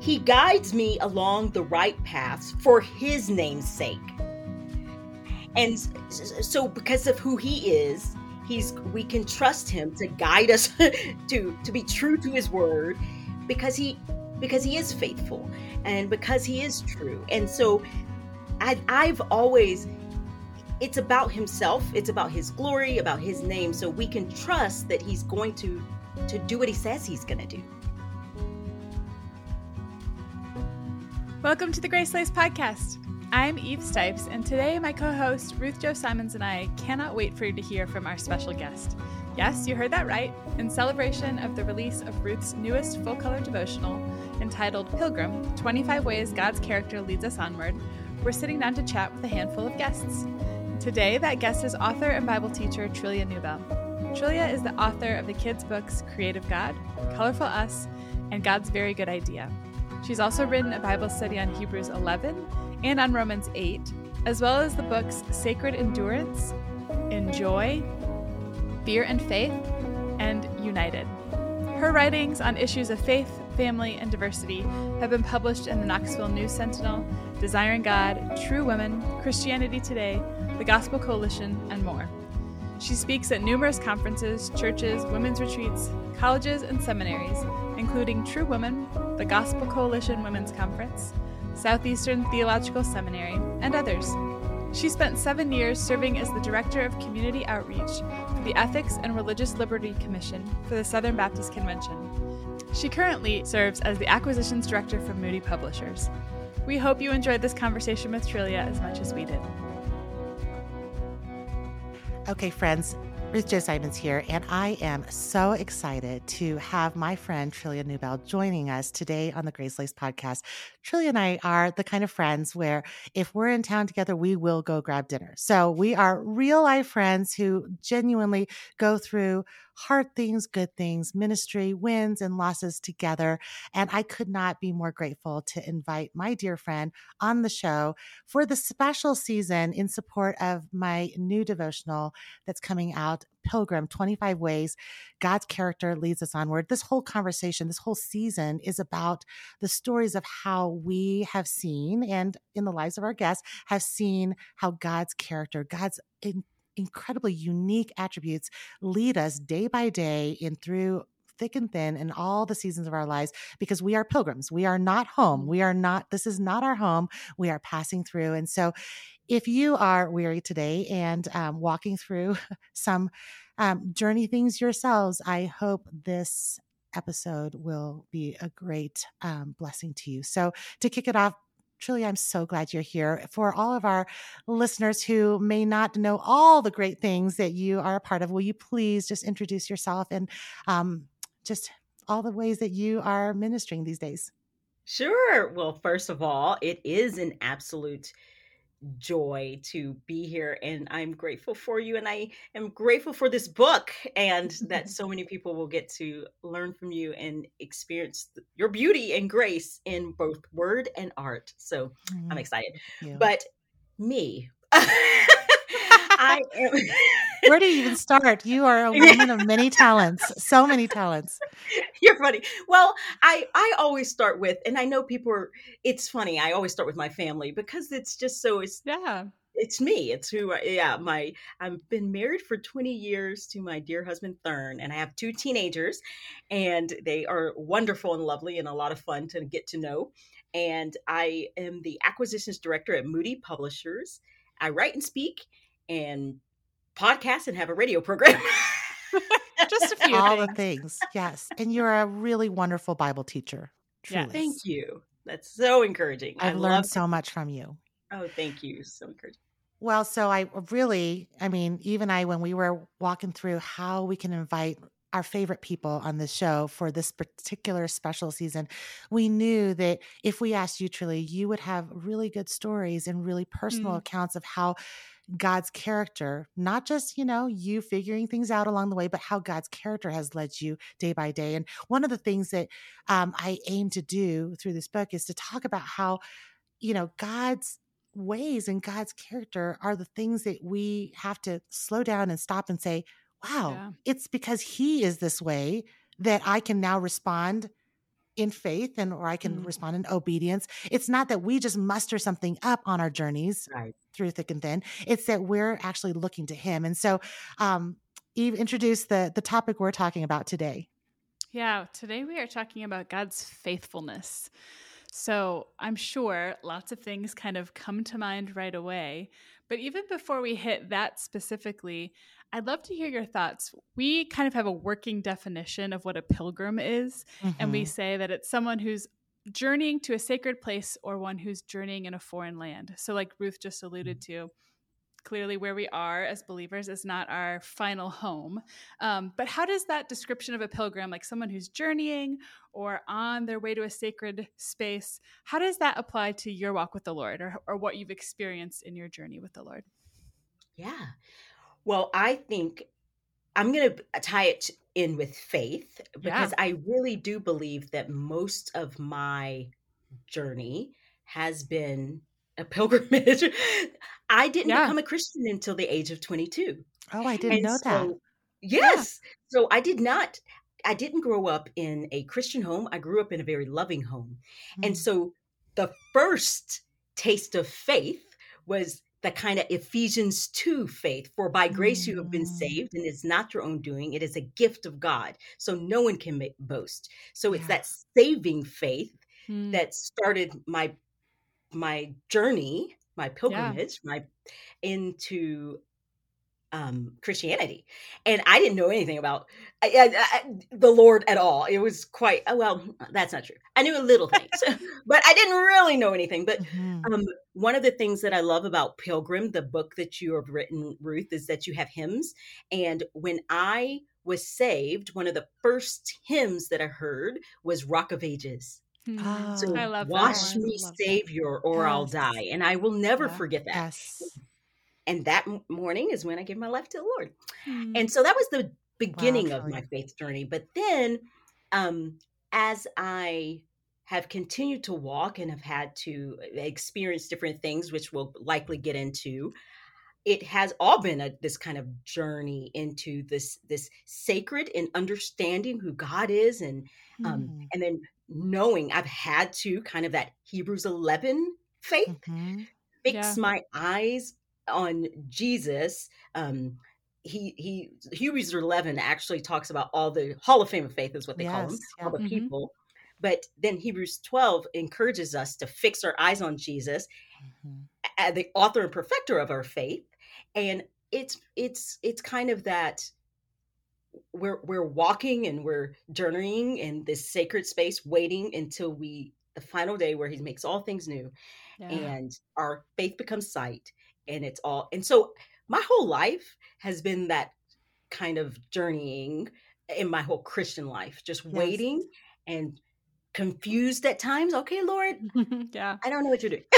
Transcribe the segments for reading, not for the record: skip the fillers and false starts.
He guides me along the right paths for his name's sake. And so because of who he is, we can trust him to guide us to be true to his word, because he is faithful and because he is true. And so I've always, it's about himself, it's about his glory, about his name, so we can trust that he's going to do what he says he's going to do. Welcome to the Grace Lace Podcast. I'm Eve Stipes, and today my co-host Ruth Jo Simons and I cannot wait for you to hear from our special guest. Yes, you heard that right. In celebration of the release of Ruth's newest full-color devotional entitled Pilgrim, 25 Ways God's Character Leads Us Onward, we're sitting down to chat with a handful of guests. Today, that guest is author and Bible teacher Trillia Newbell. Trillia is the author of the kids' books Creative God, Colorful Us, and God's Very Good Idea. She's also written a Bible study on Hebrews 11 and on Romans 8, as well as the books Sacred Endurance, Enjoy, Fear and Faith, and United. Her writings on issues of faith, family, and diversity have been published in the Knoxville News Sentinel, Desiring God, True Women, Christianity Today, the Gospel Coalition, and more. She speaks at numerous conferences, churches, women's retreats, colleges, and seminaries, including True Women, the Gospel Coalition Women's Conference, Southeastern Theological Seminary, and others. She spent 7 years serving as the Director of Community Outreach for the Ethics and Religious Liberty Commission for the Southern Baptist Convention. She currently serves as the Acquisitions Director for Moody Publishers. We hope you enjoyed this conversation with Trillia as much as we did. Okay, friends, Ruth Jo Simons here, and I am so excited to have my friend Trillia Newbell joining us today on the Grace Lace Podcast. Trillia and I are the kind of friends where if we're in town together, we will go grab dinner. So we are real life friends who genuinely go through hard things, good things, ministry, wins and losses together. And I could not be more grateful to invite my dear friend on the show for the special season in support of my new devotional that's coming out, Pilgrim, 25 Ways God's Character Leads Us Onward. This whole conversation, this whole season is about the stories of how we have seen, and in the lives of our guests, have seen how God's character, God's incredibly unique attributes lead us day by day in through thick and thin in all the seasons of our lives, because we are pilgrims. We are not home. This is not our home. We are passing through. And so if you are weary today and walking through some journey things yourselves, I hope this episode will be a great blessing to you. So to kick it off, Trillia, I'm so glad you're here. For all of our listeners who may not know all the great things that you are a part of, will you please just introduce yourself and just all the ways that you are ministering these days? Sure. Well, first of all, it is an absolute joy to be here, and I'm grateful for you, and I am grateful for this book, and that so many people will get to learn from you and experience your beauty and grace in both word and art. So I'm excited. But me, I am Where do you even start? You are a woman of many talents, so many talents. You're funny. Well, I always start with, and I know it's funny, I always start with my family because it's just so, it's me. It's who I've been married for 20 years to my dear husband, Thurn, and I have 2 teenagers, and they are wonderful and lovely and a lot of fun to get to know. And I am the Acquisitions Director at Moody Publishers. I write and speak and podcast and have a radio program. Just a few all the things. Yes. And you're a really wonderful Bible teacher. Truly. Yeah, thank you. That's so encouraging. I've learned so much from you. Oh, thank you. So encouraging. Well, so even when we were walking through how we can invite our favorite people on the show for this particular special season, we knew that if we asked you, Trillia, you would have really good stories and really personal accounts of how God's character, not just, you figuring things out along the way, but how God's character has led you day by day. And one of the things that I aim to do through this book is to talk about how, God's ways and God's character are the things that we have to slow down and stop and say, wow, it's because he is this way that I can now respond in faith or I can Mm. respond in obedience. It's not that we just muster something up on our journeys Right. through thick and thin. It's that we're actually looking to him. And so, Eve, introduce the topic we're talking about today. Yeah, today we are talking about God's faithfulness. So I'm sure lots of things kind of come to mind right away. But even before we hit that specifically, I'd love to hear your thoughts. We kind of have a working definition of what a pilgrim is, and we Mhm. say that it's someone who's journeying to a sacred place or one who's journeying in a foreign land. So, like Ruth just alluded to, clearly where we are as believers is not our final home. But how does that description of a pilgrim, like someone who's journeying or on their way to a sacred space, how does that apply to your walk with the Lord or what you've experienced in your journey with the Lord? Yeah. Well, I think I'm going to tie it in with faith Yeah. because I really do believe that most of my journey has been a pilgrimage. I didn't Yeah. become a Christian until the age of 22. Oh, I didn't And know that. so, Yeah. yes. So I didn't grow up in a Christian home. I grew up in a very loving home. And Mm. so the first taste of faith was the kind of Ephesians 2 faith. For by grace you have been Mm. saved, and it's not your own doing. It is a gift of God. So no one can boast. So it's Yeah. that saving faith Mm. that started my journey, my Yeah. pilgrimage, my into Christianity, and I didn't know anything about the Lord at all. It was quite well. That's not true. I knew a little things, but I didn't really know anything. But Mhm. one of the things that I love about Pilgrim, the book that you have written, Ruth, is that you have hymns. And when I was saved, one of the first hymns that I heard was Rock of Ages. I Oh, love that Wash I one. me, love that. Savior, or I'll Yes. die. And I will never Yeah. forget that. Yes. And that morning is when I gave my life to the Lord. Mm. And so that was the Wow, beginning of my Trillia. faith journey. But then, as I have continued to walk and have had to experience different things, which we'll likely get into, it has all been this kind of journey into this sacred and understanding who God is, Mhm. and then knowing I've had to kind of that Hebrews 11 faith Mhm. fix Yeah. my eyes on Jesus. He Hebrews 11 actually talks about all the Hall of Fame of faith is what they call them, Yes. all Yep. the Mm-hmm. people. But then Hebrews 12 encourages us to fix our eyes on Jesus, Mhm. the author and perfecter of our faith. And it's kind of that we're walking and we're journeying in this sacred space, waiting until the final day where he makes all things new Yeah. Yeah. and our faith becomes sight, and it's all. And so my whole life has been that kind of journeying in my whole Christian life, just Yes. waiting and confused at times. Okay, Lord, Yeah. I don't know what you're doing.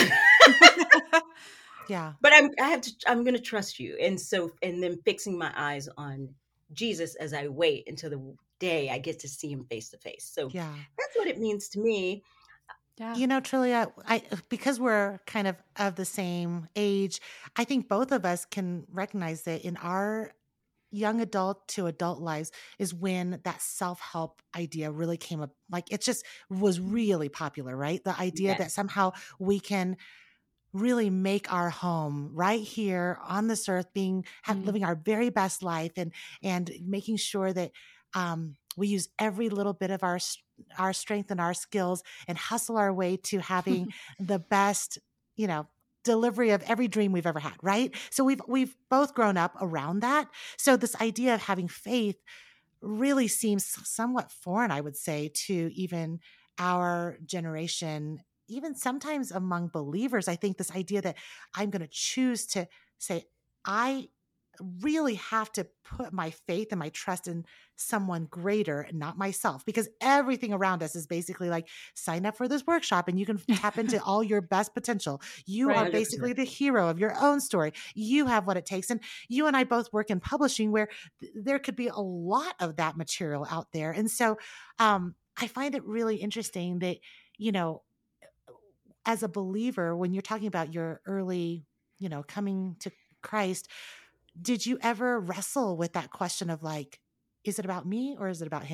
Yeah. But I'm going to trust you. And so, and then fixing my eyes on Jesus as I wait until the day I get to see him face to face. So Yeah. that's what it means to me. Yeah. Trillia, because we're kind of the same age, I think both of us can recognize that in our young adult to adult lives is when that self-help idea really came up. Like it just was really popular, right? The idea that Yes. somehow we can really make our home right here on this earth, Mm. living our very best life, and making sure that we use every little bit of our strength and our skills and hustle our way to having the best, you know, delivery of every dream we've ever had, right? So we've both grown up around that. So this idea of having faith really seems somewhat foreign, I would say, to even our generation, even sometimes among believers. I think this idea that I'm going to choose to say, I really have to put my faith and my trust in someone greater and not myself, because everything around us is basically like, sign up for this workshop and you can tap into all your best potential. You are Right. 100%. basically the hero of your own story. You have what it takes. And you and I both work in publishing, where there could be a lot of that material out there. And so I find it really interesting that, you know, as a believer, when you're talking about your early, coming to Christ, did you ever wrestle with that question of like, is it about me or is it about him?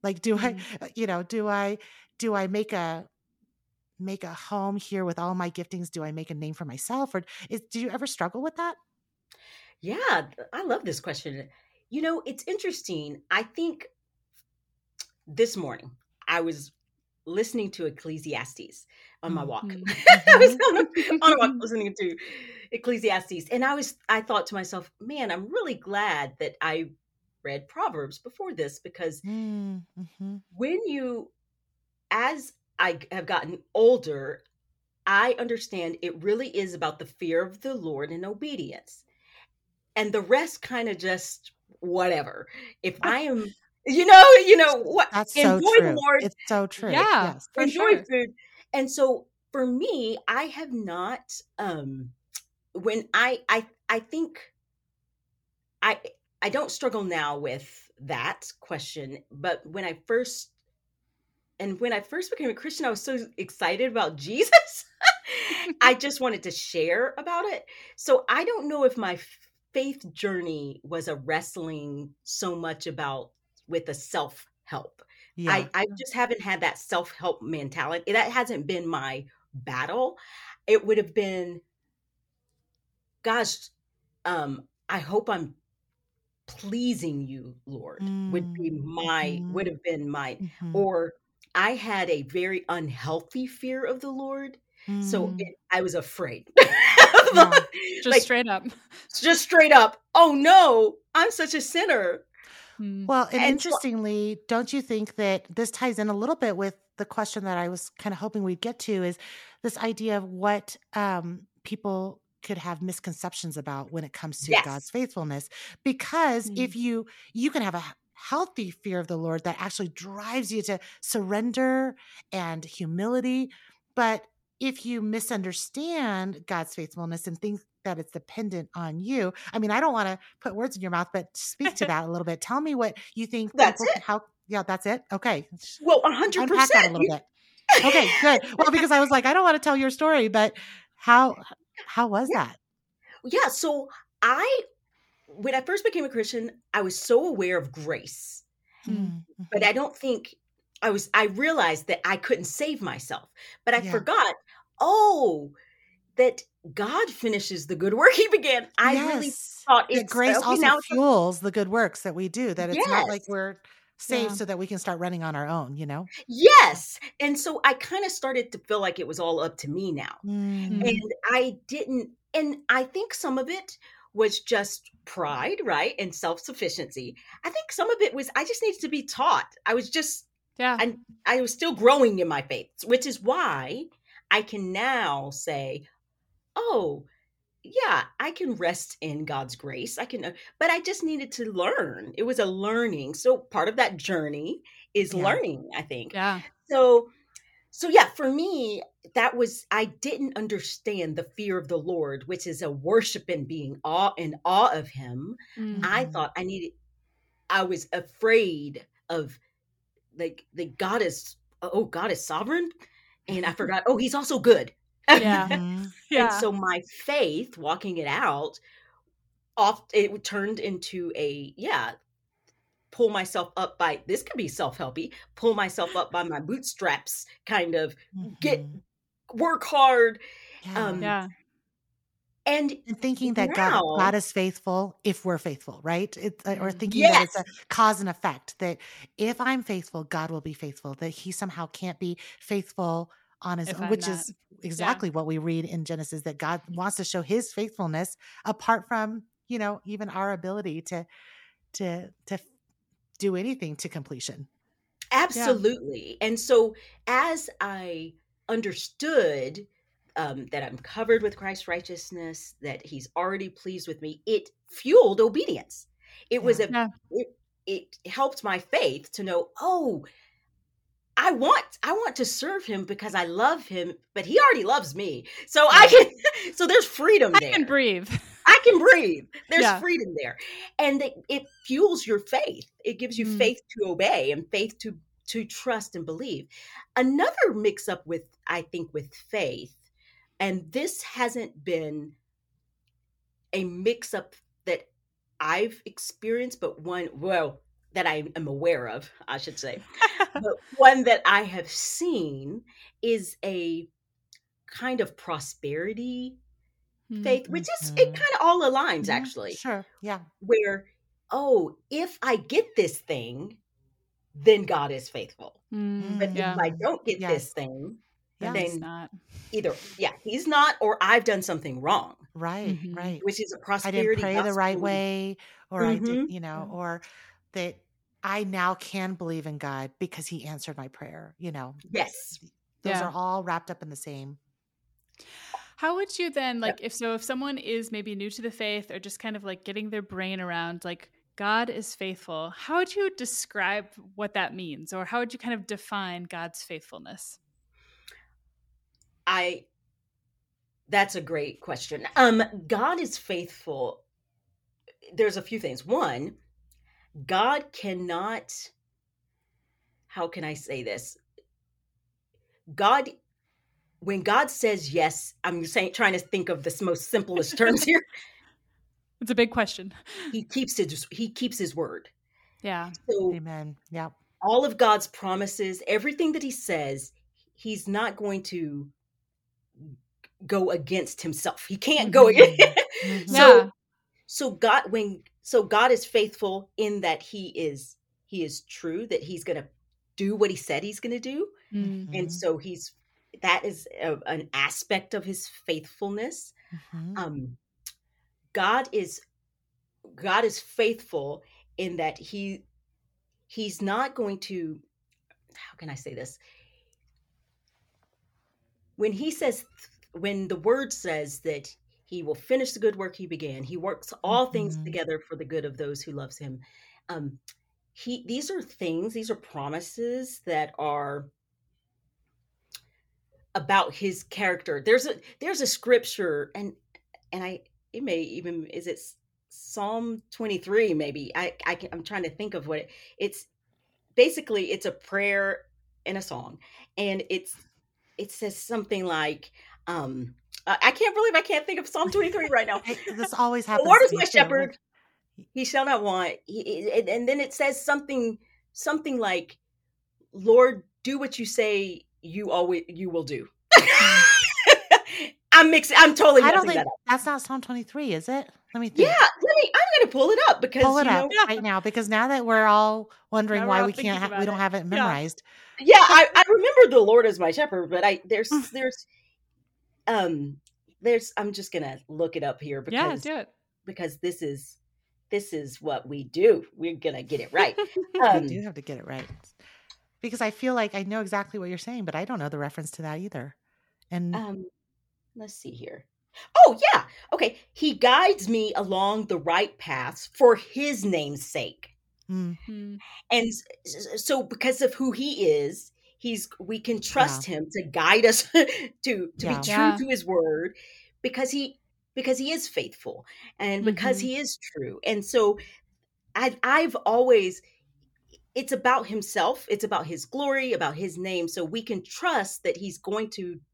Like, do I, do I make a home here with all my giftings? Do I make a name for myself, or do you ever struggle with that? Yeah, I love this question. It's interesting. I think this morning I was listening to Ecclesiastes on my walk. I was Mm-hmm. on a walk listening to Ecclesiastes, and I thought to myself, man, I'm really glad that I read Proverbs before this, because Mm-hmm. when as I have gotten older, I understand it really is about the fear of the Lord and obedience. And the rest kind of just whatever. If I am, what, That's so enjoy the true. Lord, It's so true. Yeah, Yes. for enjoy sure. food. And so for me, I have not when I think I I don't struggle now with that question, but when I first became a Christian, I was so excited about Jesus. I just wanted to share about it. So I don't know if my faith journey was a wrestling so much about with a self help. Yeah. I just haven't had that self help mentality. That hasn't been my battle. It would have been, gosh, I hope I'm pleasing you, Lord, Mm-hmm. would have been my, Mm-hmm. or I had a very unhealthy fear of the Lord. So Mm. I was afraid. Yeah. Just Like, straight up. just straight up, oh no, I'm such a sinner. Mm. Well, and And so, interestingly, don't you think that this ties in a little bit with the question that I was kind of hoping we'd get to, is this idea of what people could have misconceptions about when it comes to God's yes, faithfulness? Because Mm. if you can have a healthy fear of the Lord that actually drives you to surrender and humility, but if you misunderstand God's faithfulness and think that it's dependent on you, I mean, I don't want to put words in your mouth, but speak to that a little bit. Tell me what you think that's people it. how yeah, that's it. Okay. Well, Unpack that a 100%. little bit. Okay, good. Well, because I was like, I don't want to tell your story, but how how was Yeah, that? yeah. So I, when I first became a Christian, I was so aware of grace, Mm. but Mm-hmm. I don't think I realized that I couldn't save myself, but I Yeah. forgot, oh, that God finishes the good work he began. I really Yes. thought That it's grace okay. also Now it's fuels the good works that we do, that it's not like yes, we're saved Yeah. so that we can start running on our own, you know? yes. And so I kind of started to feel like it was all up to me now. Mm, Mm. And I didn't, and I think some of it was just pride, right? And self sufficiency. I think some of it was I just needed to be taught. Yeah. And I was still growing in my faith, which is why I can now say, oh, yeah, I can rest in God's grace. But I just needed to learn. It was a learning. So part of that journey is yeah. learning, I think. Yeah. So yeah, for me, I didn't understand the fear of the Lord, which is a worship and being in awe of him. Mm. I Mhm. thought I was afraid of, like God is sovereign. And I forgot, oh, he's also good. Yeah. Mhm. And Yeah. so my faith, walking it out, it turned into pull myself up by, this could be self-helpy, pull myself up by my bootstraps, kind of get Mhm. work hard. Yeah. Um, Yeah. and And thinking that God now, is faithful if we're faithful, right? Or Mm. thinking that it's a yes, cause and effect, that if I'm faithful, God will be faithful, that he somehow can't be faithful on his If own, I'm which not. is Yeah. exactly what we read in Genesis, that God wants to show his faithfulness apart from, even our ability to do anything to completion. Yeah. absolutely. And so as I understood that I'm covered with Christ's righteousness, that he's already pleased with me, it fueled obedience. It was Yeah. a Yeah. it, it helped my faith to know, oh, I want to serve him because I love him, but he already loves me. So I Yeah. can so there's freedom I can there. breathe. I can breathe. There's Yeah. freedom there. And it fuels your faith. It gives you Mm. faith to obey and faith to trust and believe. Another mix up with, I think, with faith, and this hasn't been a mix up that I've experienced, but that I am aware of, I should say. But one that I have seen is a kind of prosperity faith, which is it Mhm. kind of all aligns Mhm. actually, Sure. Yeah. where, oh, if I get this thing, then God is faithful. But if Yeah. I Mm. don't get this Yes. thing, Then Yeah. he's then not. either, yeah, he's not, or I've done something wrong, Right. Hmm. Right. which is a I didn't prosperity pray the right gospel. way, or I did, Hmm. Yeah. or that I now can believe in God because he answered my prayer. Yes. Those Yeah. are all wrapped up in the same. How would you then, Yep. like, if someone is maybe new to the faith or just kind of like getting their brain around, like, God is faithful, how would you describe what that means? Or how would you kind of define God's faithfulness? I That's a great question. God is faithful. There's a few things. One, God cannot, how can I say this? God, when God says yes, I'm saying, trying to think of the most simplest terms here. It's a big question. He keeps his word. Yeah. So Amen. Yep. all of God's promises, everything that he says, he's not going to go against himself. He can't go against. Mhm. Mhm. so Yeah. so God is faithful in that he is true, that he's going to do what he said he's going to do. Mm. And Mhm. so that is an aspect of his faithfulness. Mhm. um God is God is faithful in that he's not going to, how can I say this? When he says, when the word says that he will finish the good work he began, he works all things Mhm. together for the good of those who loves him. um these are promises that are about his character. There's a scripture, and I it may even, is it Psalm 23 maybe? I'm trying to think of it's basically, it's a prayer and a song, and it says something like, I can't believe I can't think of Psalm 23 right now. This always The happens Lord to is me my too. shepherd, he shall not want. And then it says something like, Lord, do what you say you will do. Mm. I'm totally I don't messing that think up. that's not Psalm 23, is it? Let me Yeah, think. I'm gonna pull it up Pull because it up Yeah. right now because now that we're all wondering Now we're why all we can't thinking we about don't it. have it Yeah. memorized. yeah, I remember the Lord is my shepherd, but um I'm just gonna look it up here Yeah, because do it. this is what we do. We're gonna get it right. We do Um, have to get it right. Because I feel like I know exactly what you're saying, but I don't know the reference to that either. And um, let's see here. Oh yeah, okay. He guides me along the right paths for his name's sake. mm, Mm. And so because of who he is, we can yeah, trust him to guide us to be yeah. true Yeah. to his word, because he is faithful, and because Hmm. he is true. And so I've always, it's about himself, it's about his glory, about his name, so we can trust that he's going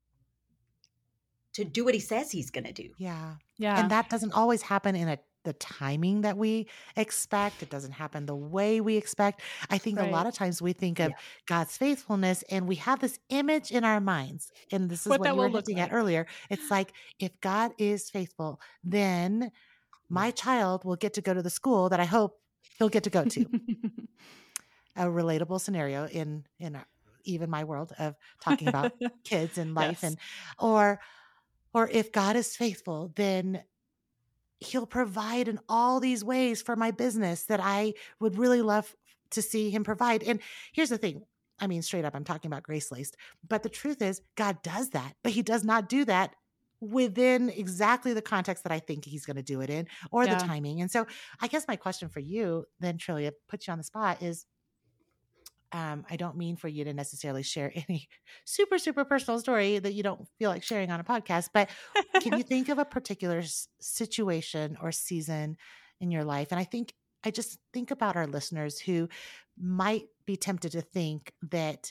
to do what he says he's going to do. Yeah. And Yeah. that doesn't always happen in the timing that we expect. It doesn't happen the way we expect. I think a lot Right. of times we think of Yeah. God's faithfulness and we have this image in our minds. And this is What what that you were will look hinting at like. earlier. It's like, if God is faithful, then my child will get to go to the school that I hope he'll get to go to. A relatable scenario in even my world of talking about kids and life, Yes. and or or if God is faithful, then he'll provide in all these ways for my business that I would really love to see him provide. And here's the thing. I mean, straight up, I'm talking about Grace Laced. But the truth is, God does that, but he does not do that within exactly the context that I think he's going to do it in, or the Yeah. timing. And so I guess my question for you then, Trillia, put you on the spot, is I don't mean for you to necessarily share any super, super personal story that you don't feel like sharing on a podcast, but can you think of a particular situation or season in your life? And I just think about our listeners who might be tempted to think that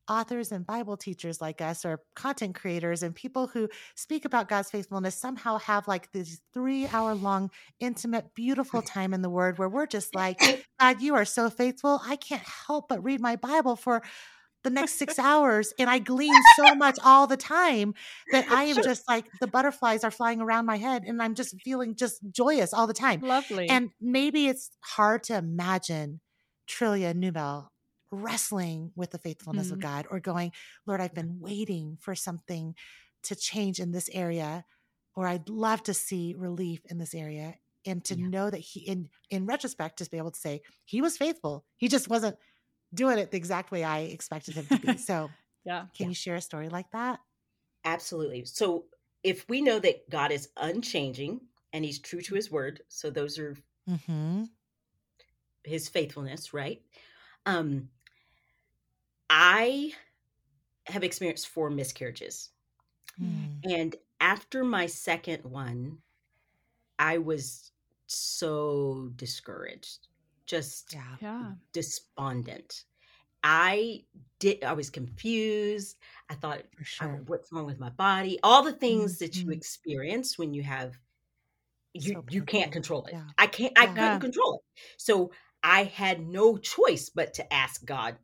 authors and Bible teachers like us, or content creators and people who speak about God's faithfulness, somehow have like this 3 hour long, intimate, beautiful time in the Word where we're just like, God, you are so faithful. I can't help but read my Bible for the next 6 hours. And I glean so much all the time that I am Sure. just like, the butterflies are flying around my head and I'm just feeling just joyous all the time. Lovely. And maybe it's hard to imagine Trillia Newbell wrestling with the faithfulness of God, or going, Lord, I've been waiting for something to change in this area, or I'd love to see relief in this area. And to know that he, in retrospect, just be able to say he was faithful. He just wasn't doing it the exact way I expected him to be. So can you share a story like that? Absolutely. So if we know that God is unchanging and he's true to his word, so those are his faithfulness, right? I have experienced 4 miscarriages. And after my second one, I was so discouraged, just despondent. I was confused. I thought, what's wrong with my body? All the things that you experience when you have, you can't control it. I couldn't control it. So I had no choice but to ask God,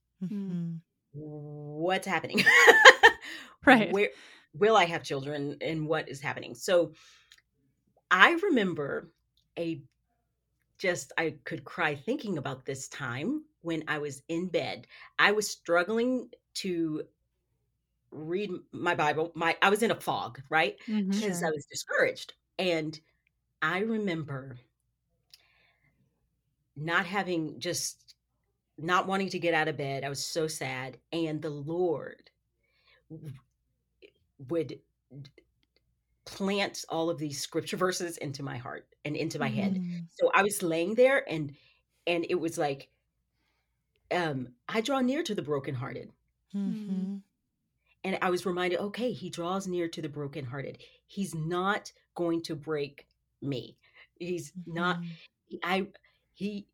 what's happening? Right. Where will I have children and what is happening? So I remember I could cry thinking about this time when I was in bed. I was struggling to read my Bible. I was in a fog, right? Because I was discouraged. And I remember not wanting to get out of bed. I was so sad. And the Lord would plant all of these scripture verses into my heart and into my head. So I was laying there and it was like, I draw near to the brokenhearted. And I was reminded, okay, he draws near to the brokenhearted. He's not going to break me. He's not, he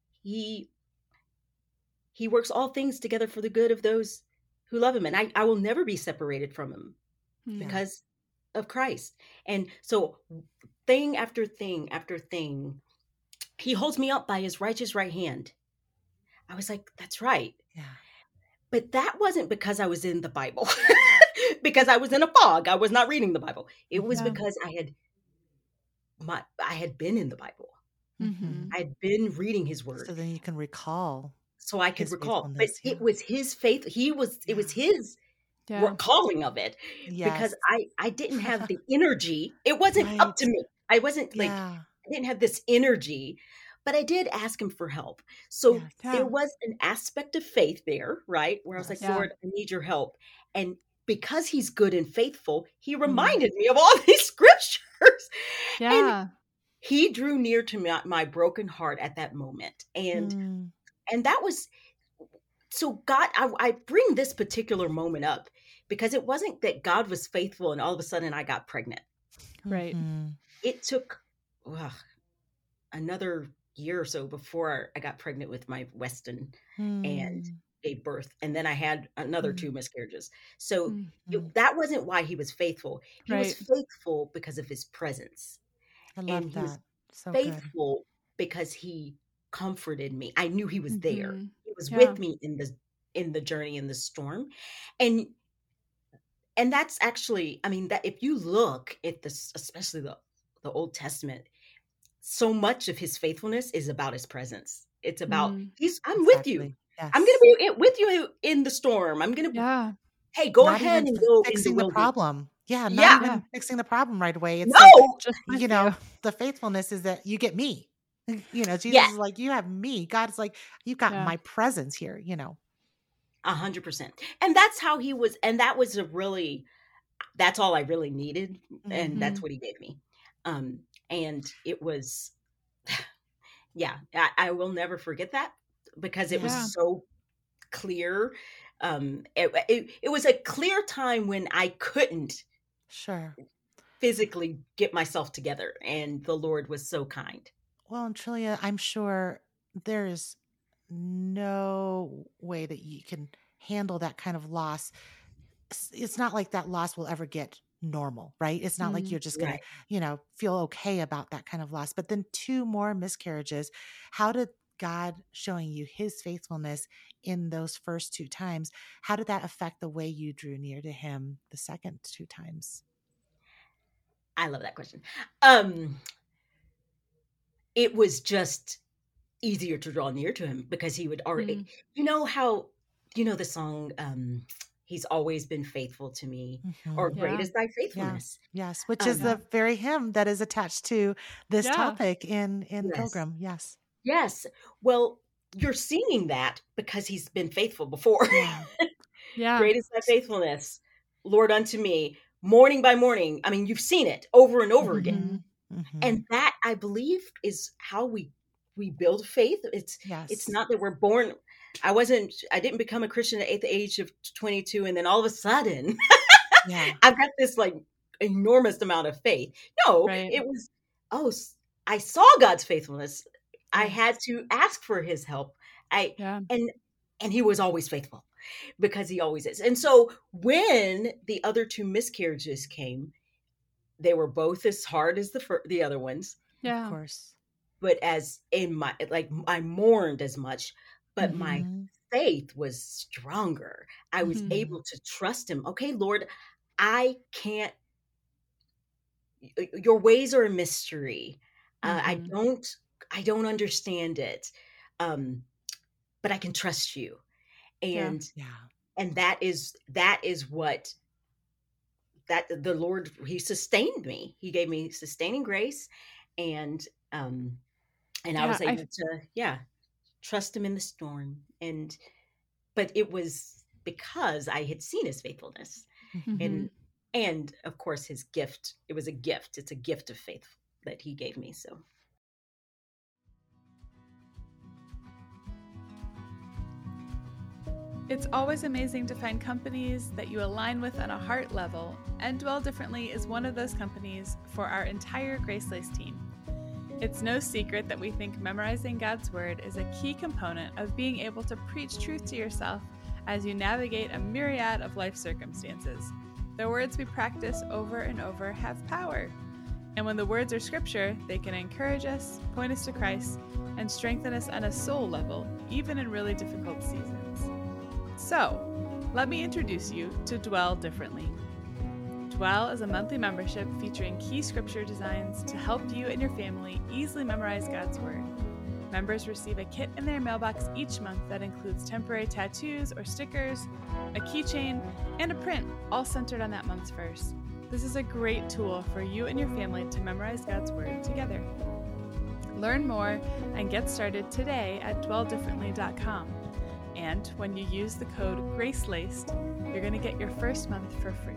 works all things together for the good of those who love him. And I will never be separated from him because of Christ. And so thing after thing after thing, he holds me up by his righteous right hand. I was like, that's right. Yeah. But that wasn't because I was in the Bible, because I was in a fog. I was not reading the Bible. It was because I had been in the Bible. I had been reading his word. So then you can recall. So I could recall. But it was his faith. It was his calling of it. Because I didn't have the energy. It wasn't up to me. I wasn't like, I didn't have this energy. But I did ask him for help. So there was an aspect of faith there, right? Where I was like, Lord, I need your help. And because he's good and faithful, he reminded me of all these scriptures. And he drew near to my broken heart at that moment. And that was, so God, I bring this particular moment up because it wasn't that God was faithful and all of a sudden I got pregnant. Right. It took another year or so before I got pregnant with my Weston and gave birth. And then I had another 2 miscarriages. So that wasn't why he was faithful. He was faithful because of his presence. I love and that. He was so faithful because he comforted me. I knew he was there. He was with me in the journey, in the storm. And that's actually, I mean, that if you look at this, especially the Old Testament, so much of his faithfulness is about his presence. It's about I'm with you. Yes. I'm going to be with you in the storm. I'm going to hey, go not ahead even and go fixing the problem. Not even fixing the problem right away. It's just the faithfulness is that you get me. Jesus is like, you have me. God's like, you've got my presence here. 100%. And that's how he was. And that was that's all I really needed. And that's what he gave me. And it was, I will never forget that because it was so clear. It was a clear time when I couldn't physically get myself together, and the Lord was so kind. Well, and Trillia, I'm sure there's no way that you can handle that kind of loss, it's not like that loss will ever get normal, right? It's not like you're just going Right. to, feel okay about that kind of loss. But then 2 more miscarriages. How did God showing you his faithfulness in those first 2 times, how did that affect the way you drew near to him the second 2 times? I love that question. It was just easier to draw near to him because he would already, how, the song, He's Always Been Faithful to Me, or Mhm. Great Yeah. is Thy Yeah. Faithfulness. Yes, which is Um, Yeah. the very hymn that is attached to this Yeah. topic in yes, Pilgrim. Yes. yes. Well, you're singing that because he's been faithful before. Yeah. Yeah. Great is Thy Faithfulness, Lord, unto me, morning by morning. I mean, you've seen it over and over again. Mhm. Mhm. Mhm. And that, I believe, is how we build faith. It's Yes. not that we're born. I didn't become a Christian at the age of 22 and then all of a sudden Yeah. I've got this like enormous amount of faith. No, Right. it was, oh, I saw God's faithfulness. I had Yes. to ask for his help. I Yeah. and he was always faithful because he always is. And so when the other 2 miscarriages came, they were both as hard as the other ones, Of Yeah. course. but as in my, like, I mourned as much, but my Mhm. faith was stronger. I was Mhm. Mhm. able to trust him. Okay, Lord, I can't, your ways are a mystery. Mhm. I don't understand it. Um, but I can trust you. Yeah. And Yeah. that is what, that the Lord, he sustained me. He gave me sustaining grace, and um and I Yeah. was able to, yeah, trust him in the storm. And but it was because I had seen his faithfulness, Mhm. and Mhm. of course his gift. It was a gift. It's a gift of faith that he gave me. So It's always amazing to find companies that you align with on a heart level, and Dwell Differently is one of those companies for our entire Grace Lace team. It's no secret that we think memorizing God's Word is a key component of being able to preach truth to yourself as you navigate a myriad of life circumstances. The words we practice over and over have power. And when the words are scripture, they can encourage us, point us to Christ, and strengthen us on a soul level, even in really difficult seasons. So, let me introduce you to Dwell Differently. Dwell is a monthly membership featuring key scripture designs to help you and your family easily memorize God's Word. Members receive a kit in their mailbox each month that includes temporary tattoos or stickers, a keychain, and a print, all centered on that month's verse. This is a great tool for you and your family to memorize God's Word together. Learn more and get started today at dwelldifferently.com. And when you use the code GRACELACED, you're going to get your first month for free.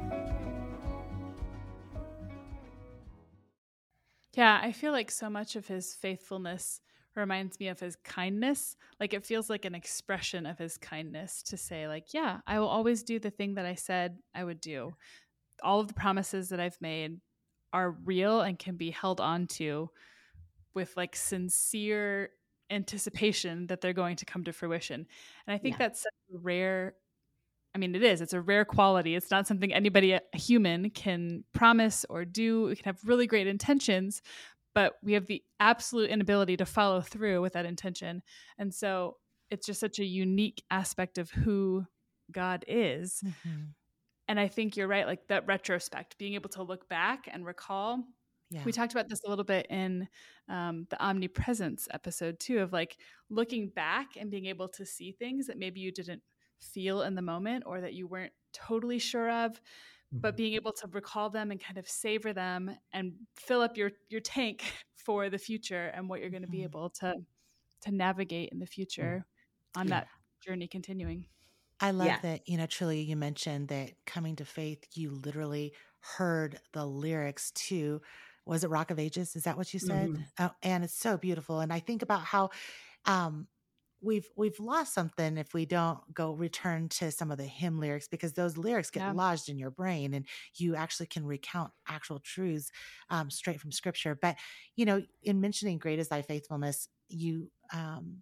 Yeah, I feel like so much of his faithfulness reminds me of his kindness. Like it feels like an expression of his kindness to say, like, yeah, I will always do the thing that I said I would do. All of the promises that I've made are real and can be held on to with like sincere anticipation that they're going to come to fruition. And I think yeah, that's such a rare, I mean, it is. It's a rare quality. It's not something anybody, a human, can promise or do. We can have really great intentions, but we have the absolute inability to follow through with that intention. And so it's just such a unique aspect of who God is. Mhm. And I think you're right, like that retrospect, being able to look back and recall. Yeah. We talked about this a little bit in the omnipresence episode too, of like looking back and being able to see things that maybe you didn't feel in the moment or that you weren't totally sure of, but being able to recall them and kind of savor them and fill up your tank for the future and what you're going to be Mhm. able to navigate in the future on yeah, that journey continuing. I love yeah. that, Truly, you mentioned that coming to faith, you literally heard the lyrics to, was it Rock of Ages? Is that what you said? Hmm. Oh, and it's so beautiful. And I think about how um, we've lost something if we don't go return to some of the hymn lyrics, because those lyrics get Yeah. lodged in your brain and you actually can recount actual truths straight from scripture. But in mentioning great is thy faithfulness, you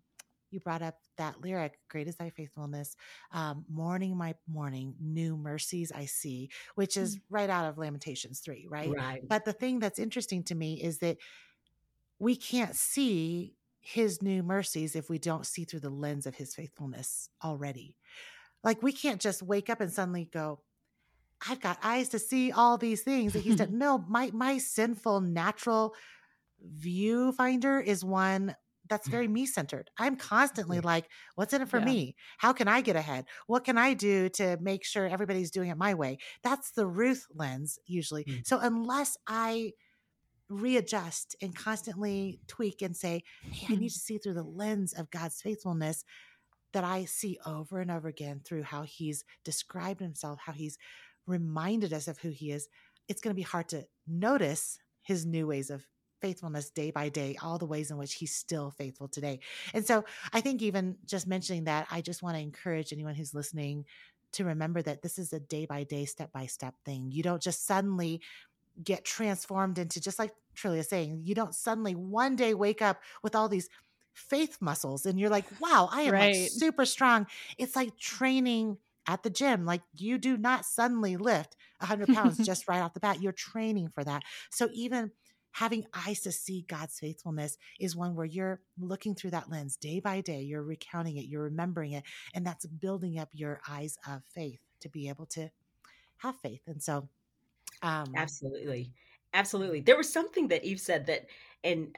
you brought up that lyric, great is thy faithfulness, morning my morning, new mercies I see, which is right out of Lamentations 3, right? Right. But the thing that's interesting to me is that we can't see his new mercies if we don't see through the lens of his faithfulness already. Like we can't just wake up and suddenly go, I've got eyes to see all these things that he's done. No, my sinful natural viewfinder is one that's very me centered. I'm constantly like, what's in it for me? How can I get ahead? What can I do to make sure everybody's doing it my way? That's the Ruth lens usually. So unless I readjust and constantly tweak and say, hey, I need to see through the lens of God's faithfulness that I see over and over again through how he's described himself, how he's reminded us of who he is, it's going to be hard to notice his new ways of faithfulness day by day, all the ways in which he's still faithful today. And so I think even just mentioning that, I just want to encourage anyone who's listening to remember that this is a day by day, step by step thing. You don't just suddenly get transformed into, just like Trillia saying, you don't suddenly one day wake up with all these faith muscles and you're like, wow, I am like super strong. It's like training at the gym. Like you do not suddenly lift 100 pounds just right off the bat. You're training for that. So even having eyes to see God's faithfulness is one where you're looking through that lens day by day. You're recounting it, you're remembering it, and that's building up your eyes of faith to be able to have faith. And so absolutely. There was something that Eve said that, and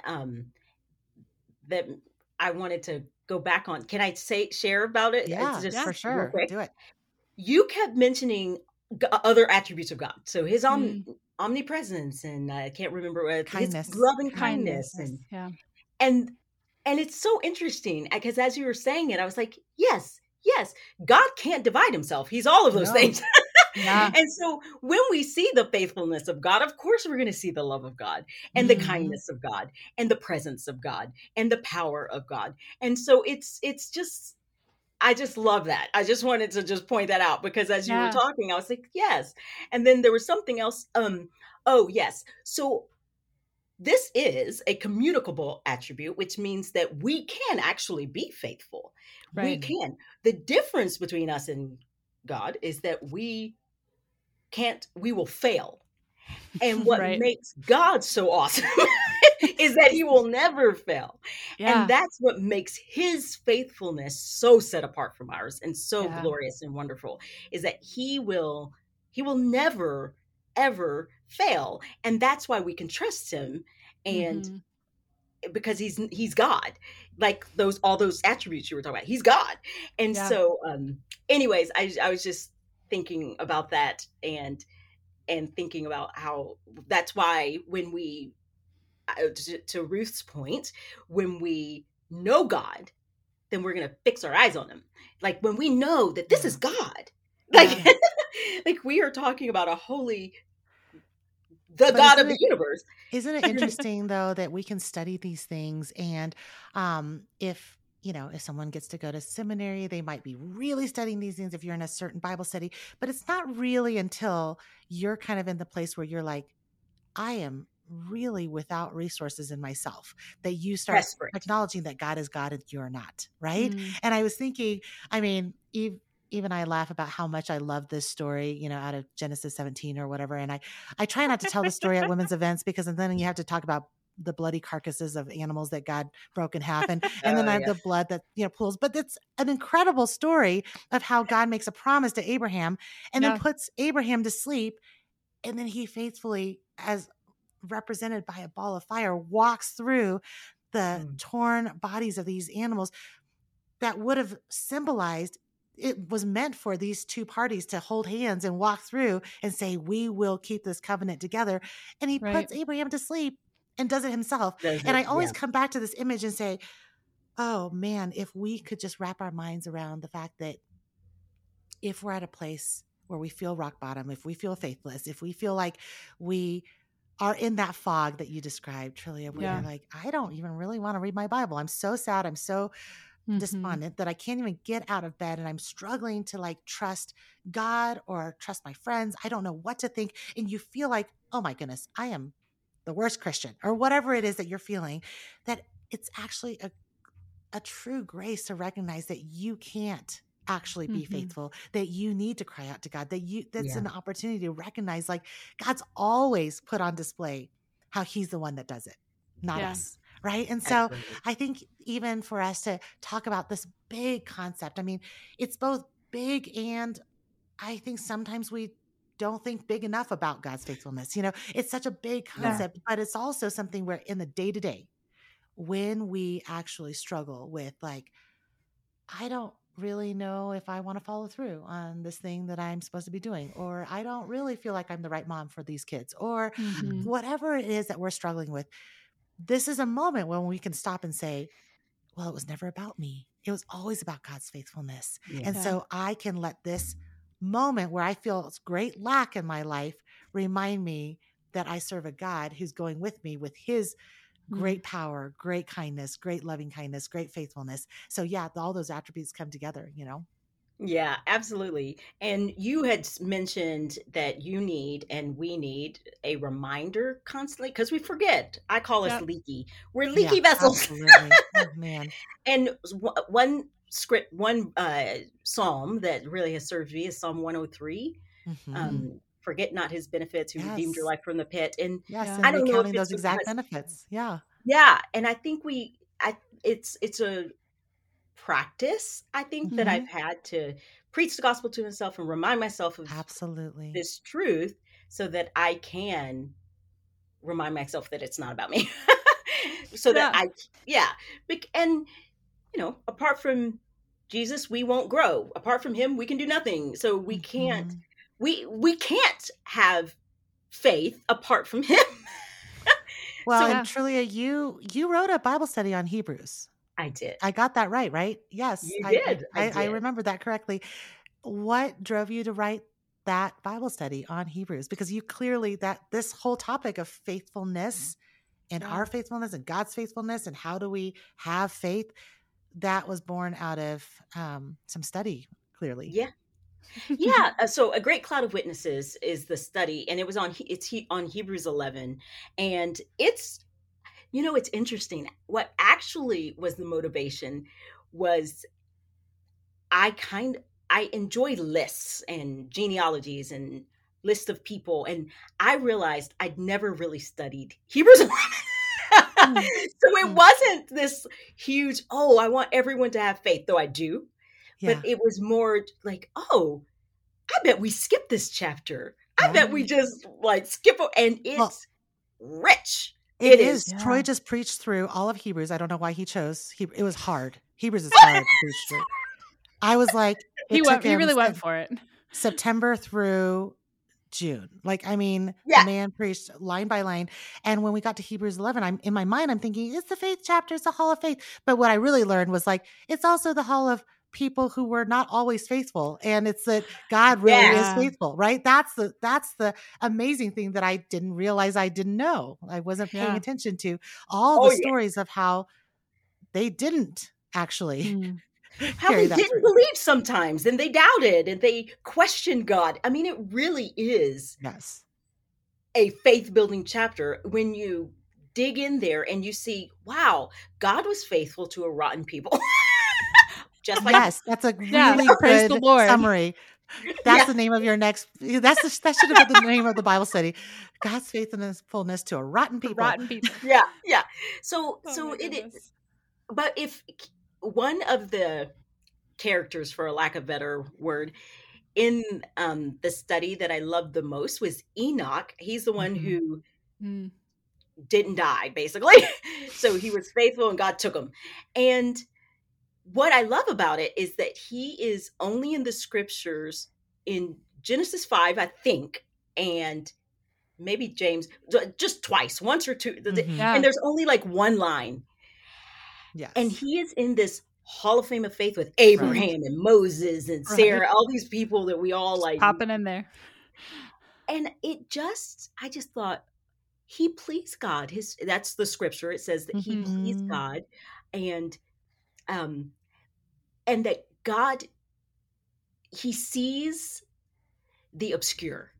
that I wanted to go back on. Can I share about it? Yeah, for sure. Do it. You kept mentioning other attributes of God. So his omnipresence, and I can't remember kindness, his loving kindness, and it's so interesting because as you were saying it, I was like, yes, God can't divide himself. He's all of those things. And so when we see the faithfulness of God, of course, we're going to see the love of God and the kindness of God and the presence of God and the power of God. And so it's just, I just love that. I just wanted to just point that out because as you were talking, I was like, yes. And then there was something else. Oh, yes. So this is a communicable attribute, which means that we can actually be faithful. We can. The difference between us and God is that we will fail. And what makes God so awesome is that he will never fail. And that's what makes his faithfulness so set apart from ours and so glorious and wonderful, is that he will never, ever fail. And that's why we can trust him. And because he's God, like all those attributes you were talking about, he's God. And so, anyways, I was just thinking about that and thinking about how that's why when we, to Ruth's point, when we know God, then we're going to fix our eyes on him. Like when we know that this is God, like, like we are talking about a holy, God of the universe. Isn't it interesting though, that we can study these things and, if someone gets to go to seminary, they might be really studying these things if you're in a certain Bible study, but it's not really until you're kind of in the place where you're like, I am really without resources in myself, that you start acknowledging that God is God and you're not, right? And I was thinking, I mean, Eve and I laugh about how much I love this story, out of Genesis 17 or whatever. And I try not to tell the story at women's events because then you have to talk about the bloody carcasses of animals that God broke in half. And then I have the blood that, pools. But it's an incredible story of how God makes a promise to Abraham and then puts Abraham to sleep. And then he faithfully, as represented by a ball of fire, walks through the torn bodies of these animals that would have symbolized, it was meant for these two parties to hold hands and walk through and say, we will keep this covenant together. And he puts Abraham to sleep and does it himself. And I always come back to this image and say, oh man, if we could just wrap our minds around the fact that if we're at a place where we feel rock bottom, if we feel faithless, if we feel like we are in that fog that you described, Trillia, where you're like, I don't even really want to read my Bible. I'm so sad. I'm so despondent that I can't even get out of bed, and I'm struggling to like trust God or trust my friends. I don't know what to think. And you feel like, oh my goodness, I am the worst Christian, or whatever it is that you're feeling, that it's actually a true grace to recognize that you can't actually be faithful, that you need to cry out to God, that's an opportunity to recognize like God's always put on display how he's the one that does it, not us. Right. And so Absolutely. I think even for us to talk about this big concept, I mean, it's both big and I think sometimes we don't think big enough about God's faithfulness. You know, it's such a big concept, but it's also something where in the day to day, when we actually struggle with like, I don't really know if I want to follow through on this thing that I'm supposed to be doing, or I don't really feel like I'm the right mom for these kids, or whatever it is that we're struggling with. This is a moment when we can stop and say, well, it was never about me. It was always about God's faithfulness. And so I can let this moment where I feel great lack in my life remind me that I serve a God who's going with me with his great power, great kindness, great loving kindness, great faithfulness. So yeah, all those attributes come together, you know? Yeah, absolutely. And you had mentioned that you need and we need a reminder constantly because we forget. I call us leaky. We're leaky vessels. Absolutely. Oh, man. And one psalm that really has served me is Psalm 103. Forget not his benefits, who redeemed your life from the pit. And and I don't know if recounting it's those exact because, benefits. and I think it's a practice, I think, that I've had to preach the gospel to myself and remind myself of Absolutely this truth so that I can remind myself that it's not about me. So that and apart from Jesus, we won't grow. Apart from him, we can do nothing. So we can't have faith apart from him. Well, and Trillia, you wrote a Bible study on Hebrews. I did. I got that right? Yes. You did. I remember that correctly. What drove you to write that Bible study on Hebrews? Because you clearly this whole topic of faithfulness and our faithfulness and God's faithfulness and how do we have faith, that was born out of some study, clearly. Yeah. So A Great Cloud of Witnesses is the study, and it was on Hebrews 11, and it's interesting. What actually was the motivation was I enjoy lists and genealogies and lists of people, and I realized I'd never really studied Hebrews 11. So it wasn't this huge, I want everyone to have faith, though I do. But it was more like, I bet we skip this chapter. I bet we just skip it. And it's rich. It is. Yeah. Troy just preached through all of Hebrews. I don't know why he chose. It was hard. Hebrews is hard to preach through. I was like, he really went for it. September through June. The man preached line by line. And when we got to Hebrews 11, in my mind, I'm thinking, it's the faith chapter. It's the hall of faith. But what I really learned was it's also the hall of people who were not always faithful. And it's that God really is faithful, right? That's the amazing thing that I didn't realize I didn't know. I wasn't paying attention to all the stories of how they didn't actually how they didn't believe sometimes, and they doubted and they questioned God. I mean, it really is a faith-building chapter when you dig in there and you see, wow, God was faithful to a rotten people. Just like that's a really good summary. That's the name of your next. That should have been the name of the Bible study. God's faithfulness to a rotten people. Yeah. So it is. But if one of the characters, for a lack of a better word, in the study that I loved the most was Enoch. He's the one who didn't die, basically. So he was faithful, and God took him. And what I love about it is that he is only in the scriptures in Genesis 5, I think, and maybe James, just twice, once or two. And there's only one line. Yes. And he is in this hall of fame of faith with Abraham and Moses and Sarah, all these people that we all just popping in there. And I just thought he pleased God. That's the scripture. It says that he pleased God. And that God, he sees the obscure.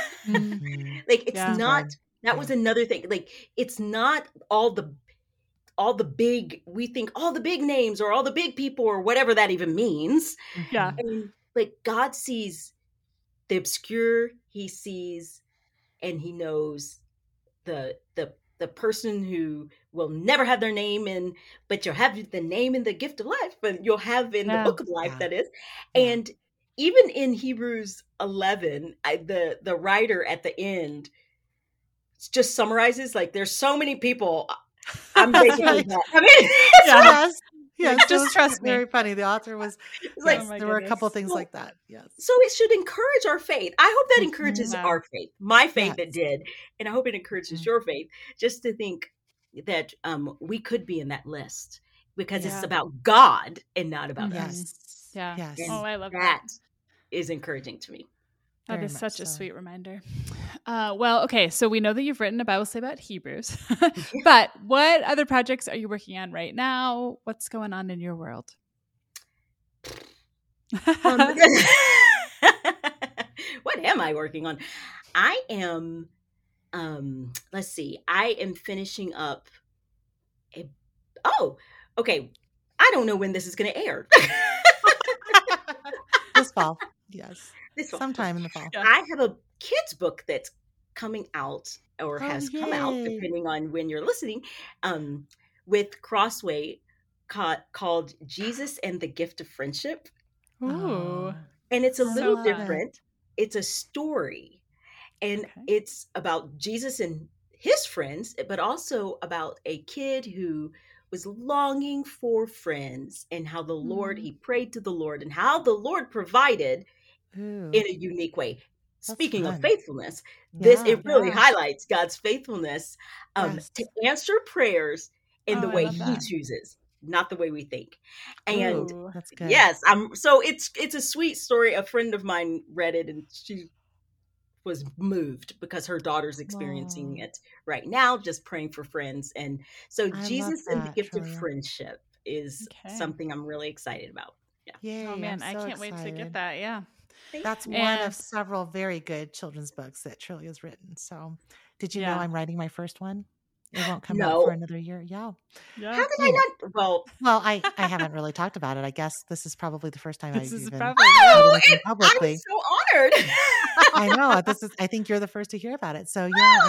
It's not, that was another thing. It's not all the we think all the big names or all the big people or whatever that even means. Yeah. And like God sees the obscure, he sees and he knows the person who will never have their name in, but you'll have the name in the gift of life, but you'll have in the book of life, that is. And even in Hebrews 11, the writer at the end just summarizes, like, there's so many people. I'm making that. I mean, yes, just trust me. Very funny. The author was like, there were a couple of things like that. Yes. So it should encourage our faith. I hope that encourages our faith. My faith, it did, and I hope it encourages your faith. Just to think that we could be in that list because it's about God and not about us. Yeah. Yes. And I love that. Is encouraging to me. That is such a sweet reminder. Well, okay, so we know that you've written a Bible study about Hebrews, but what other projects are you working on right now? What's going on in your world? What am I working on? I am, let's see, I am finishing up okay. I don't know when this is going to air. This fall. Yes. This fall. Sometime in the fall. I have a kids book that's coming out or has come out, depending on when you're listening, with Crossway called Jesus and the Gift of Friendship. Ooh. And it's a little different. It's a story. And it's about Jesus and his friends, but also about a kid who was longing for friends and how the Lord, he prayed to the Lord and how the Lord provided in a unique way. Speaking of faithfulness, it really highlights God's faithfulness to answer prayers in the way he chooses, not the way we think. And that's good. Yes, so it's a sweet story. A friend of mine read it and she was moved because her daughter's experiencing it right now, just praying for friends. And so Jesus and the Gift of Friendship is something I'm really excited about. Yeah. Yay, oh man, I can't wait to get that. Yeah. That's one of several very good children's books that Trilly has written. So did you know I'm writing my first one? It won't come out for another year. Yeah. How did I not? Well, I haven't really talked about it. I guess this is probably the first time I've even publicly. I'm so honored. I know. I think you're the first to hear about it. So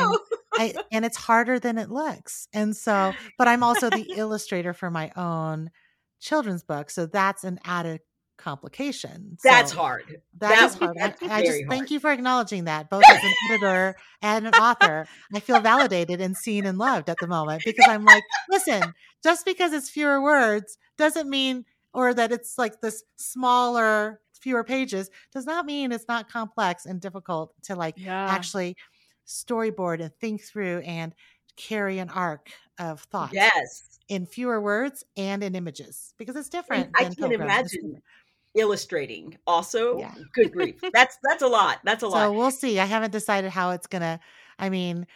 and it's harder than it looks. And so, but I'm also the illustrator for my own children's book. So that's an added complication. That's hard. That's hard. I just thank you for acknowledging that, both as an editor and an author. I feel validated and seen and loved at the moment because I'm like, listen, just because it's fewer words doesn't mean, or that it's like this smaller, fewer pages, does not mean it's not complex and difficult to actually storyboard and think through and carry an arc of thought. Yes. In fewer words and in images, because it's different. I can imagine illustrating also. Good grief. That's a lot. That's a lot. So we'll see. I haven't decided how it's gonna, I mean,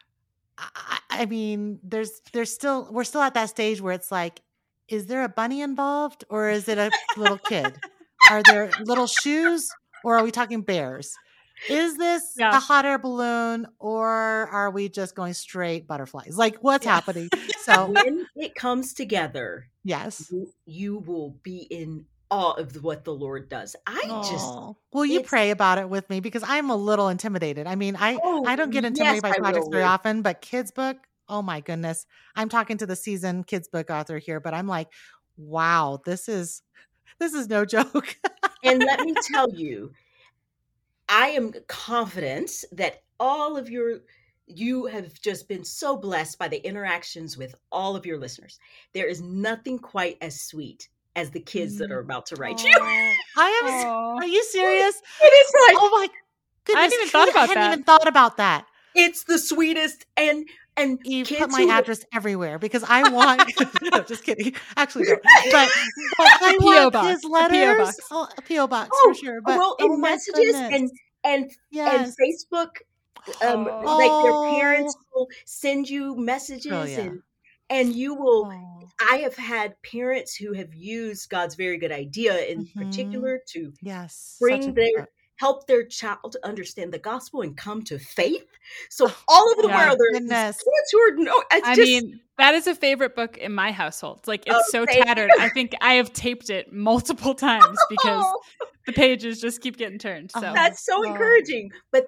we're still at that stage where it's like, is there a bunny involved or is it a little kid? Are there little shoes or are we talking bears? Is this a hot air balloon or are we just going straight butterflies? Like what's happening? So when it comes together, yes, you will be in awe of what the Lord does. Will you pray about it with me? Because I'm a little intimidated. I mean, I don't get intimidated by projects very often, but kids book, oh my goodness. I'm talking to the seasoned kids book author here, but I'm like, wow, this is no joke. And let me tell you, I am confident that all of you have just been so blessed by the interactions with all of your listeners. There is nothing quite as sweet as the kids that are about to write you. Are you serious? It is like, oh my goodness. I hadn't even thought about that. It's the sweetest. And you put my address everywhere because I want, no, just kidding. Actually, no. But I want his letters. A P.O. box for sure. But in messages and Facebook, like their parents will send you messages and you will. I have had parents who have used God's very good idea in particular to bring help their child to understand the gospel and come to faith. So all over the world, there's kids who are mean, that is a favorite book in my household. Like, it's so tattered. I think I have taped it multiple times because the pages just keep getting turned. So that's so encouraging. But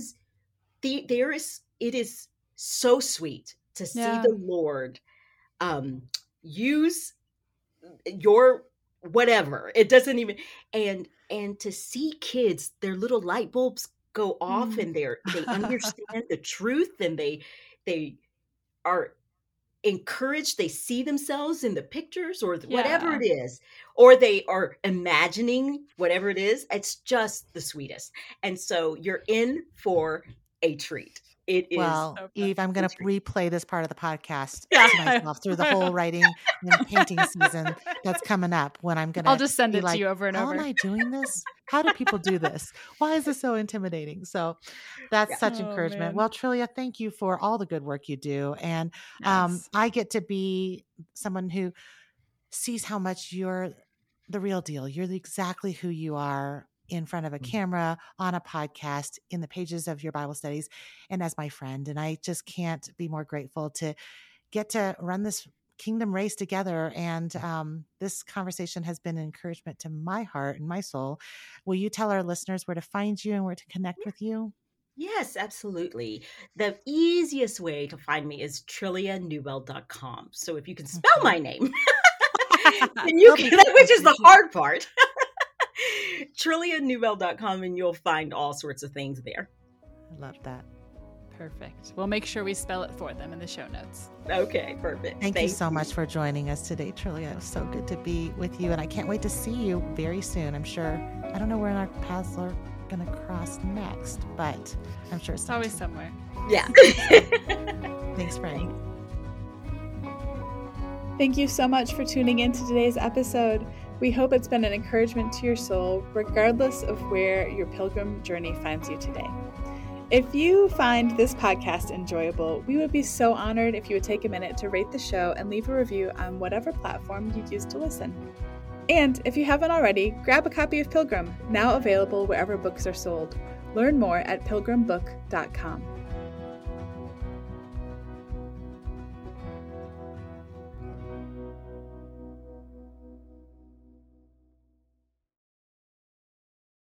it is so sweet to see the Lord use your whatever. It doesn't even and to see kids, their little light bulbs go off and they understand the truth, and they are encouraged. They see themselves in the pictures or whatever it is, or they are imagining whatever it is. It's just the sweetest. And so you're in for a treat. It is. Well, Eve, I'm going to replay this part of the podcast to myself through the whole writing and painting season that's coming up, when I'll just send it to you over and over. How am I doing this? How do people do this? Why is this so intimidating? So that's such encouragement. Man. Well, Trillia, thank you for all the good work you do. And I get to be someone who sees how much you're the real deal. You're exactly who you are in front of a camera, on a podcast, in the pages of your Bible studies, and as my friend. And I just can't be more grateful to get to run this kingdom race together. And this conversation has been an encouragement to my heart and my soul. Will you tell our listeners where to find you and where to connect with you? Yes, absolutely. The easiest way to find me is trillianewbell.com. So if you can spell my name, then you can, which is the hard part. trillianewbell.com, and you'll find all sorts of things there. I love that. Perfect. We'll make sure we spell it for them in the show notes. Okay, perfect. Thank you so much for joining us today, Trillia. It was so good to be with you, and I can't wait to see you very soon. I'm sure, I don't know where our paths are going to cross next, but I'm sure it's always somewhere. Yeah. Thanks, Frank. Thank you so much for tuning in to today's episode. We hope it's been an encouragement to your soul, regardless of where your pilgrim journey finds you today. If you find this podcast enjoyable, we would be so honored if you would take a minute to rate the show and leave a review on whatever platform you'd use to listen. And if you haven't already, grab a copy of Pilgrim, now available wherever books are sold. Learn more at pilgrimbook.com.